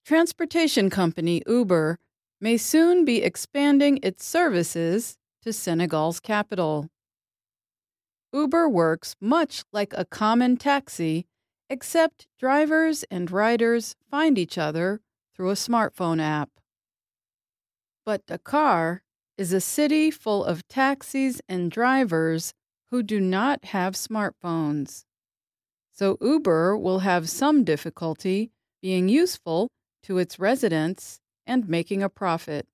Transportation company Uber may soon be expanding its services to Senegal's capital. Uber works much like a common taxi, except drivers and riders find each other through a smartphone app. But Dakar is a city full of taxis and drivers who do not have smartphones. So Uber will have some difficulty being useful to its residents and making a profit.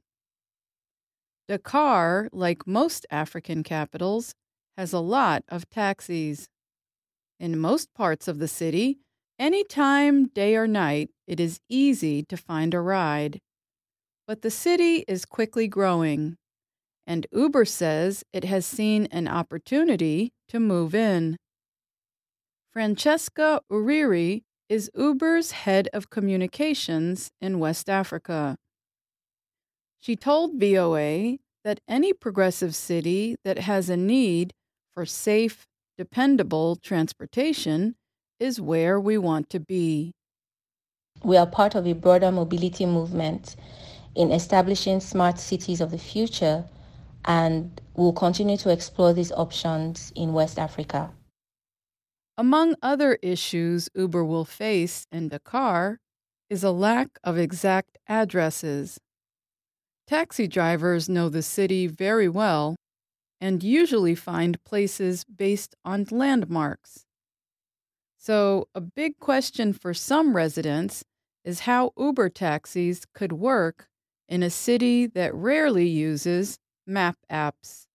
Dakar, like most African capitals, has a lot of taxis. In most parts of the city, any time, day or night, it is easy to find a ride. But the city is quickly growing, and Uber says it has seen an opportunity to move in. Francesca Uriri is Uber's head of communications in West Africa. She told VOA that any progressive city that has a need for safe, dependable transportation is where we want to be. We are part of a broader mobility movement in establishing smart cities of the future, and we'll continue to explore these options in West Africa. Among other issues Uber will face in Dakar is a lack of exact addresses. Taxi drivers know the city very well and usually find places based on landmarks. So, a big question for some residents is how Uber taxis could work in a city that rarely uses map apps.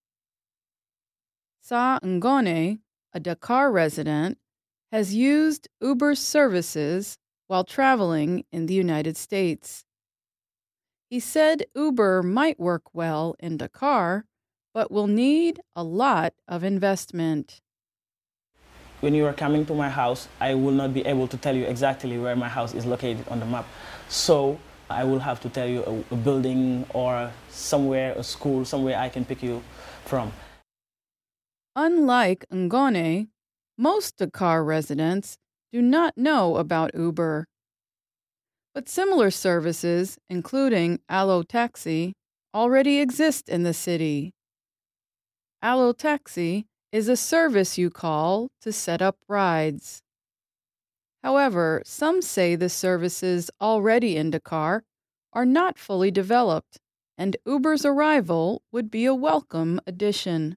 Sa Ngone, a Dakar resident, has used Uber's services while traveling in the United States. He said Uber might work well in Dakar, but will need a lot of investment. When you are coming to my house, I will not be able to tell you exactly where my house is located on the map. So I will have to tell you a building or somewhere, a school, somewhere I can pick you from. Unlike Ngone, most Dakar residents do not know about Uber. But similar services, including Allo Taxi, already exist in the city. Allo Taxi is a service you call to set up rides. However, some say the services already in Dakar are not fully developed, and Uber's arrival would be a welcome addition.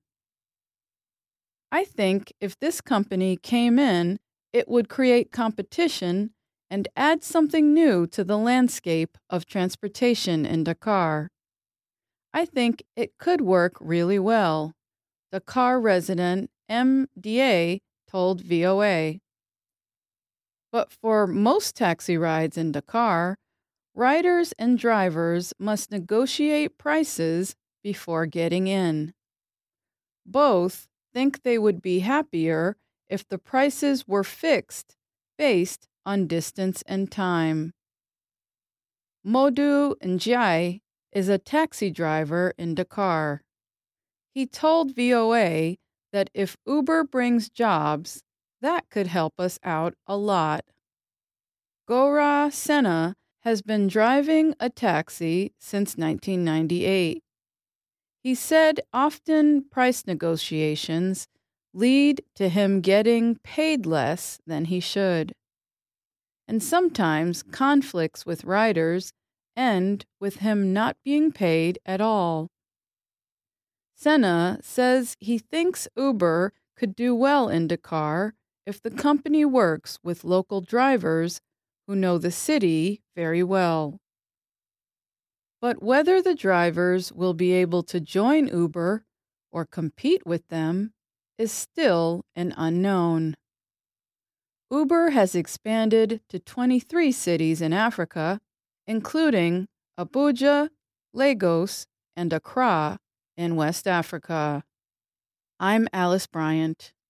I think if this company came in, it would create competition and add something new to the landscape of transportation in Dakar. I think it could work really well, Dakar resident MDA told VOA. But for most taxi rides in Dakar, riders and drivers must negotiate prices before getting in. Both think they would be happier if the prices were fixed based on distance and time. Modu Njai is a taxi driver in Dakar. He told VOA that if Uber brings jobs, that could help us out a lot. Gora Senna has been driving a taxi since 1998. He said often price negotiations lead to him getting paid less than he should. And sometimes conflicts with riders end with him not being paid at all. Senna says he thinks Uber could do well in Dakar if the company works with local drivers who know the city very well. But whether the drivers will be able to join Uber or compete with them is still an unknown. Uber has expanded to 23 cities in Africa, including Abuja, Lagos, and Accra in West Africa. I'm Alice Bryant.